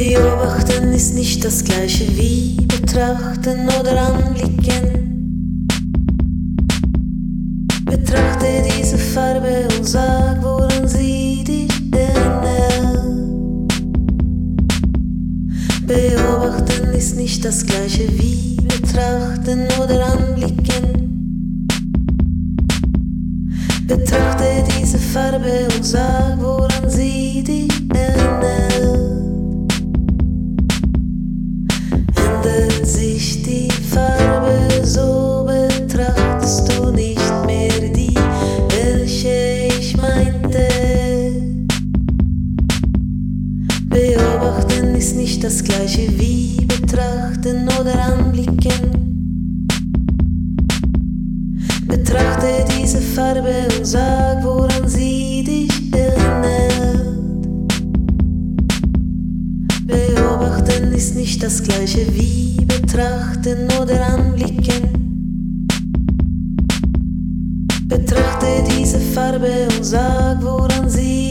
Beobachten ist nicht das gleiche wie betrachten oder anblicken. Betrachte diese Farbe und sag, woran sie dich erinnert. Beobachten ist nicht das gleiche wie betrachten oder anblicken. Betrachte diese Farbe und sag, woran sie dich erinnert. Ändert sich die Farbe, so betrachtest du nicht mehr die, welche ich meinte. Beobachten ist nicht das gleiche wie betrachten oder anblicken. Betrachte diese Farbe und sag, woran sie dich erinnert. Beobachten ist nicht das gleiche wie betrachten oder anblicken. Betrachte diese Farbe und sag, woran sie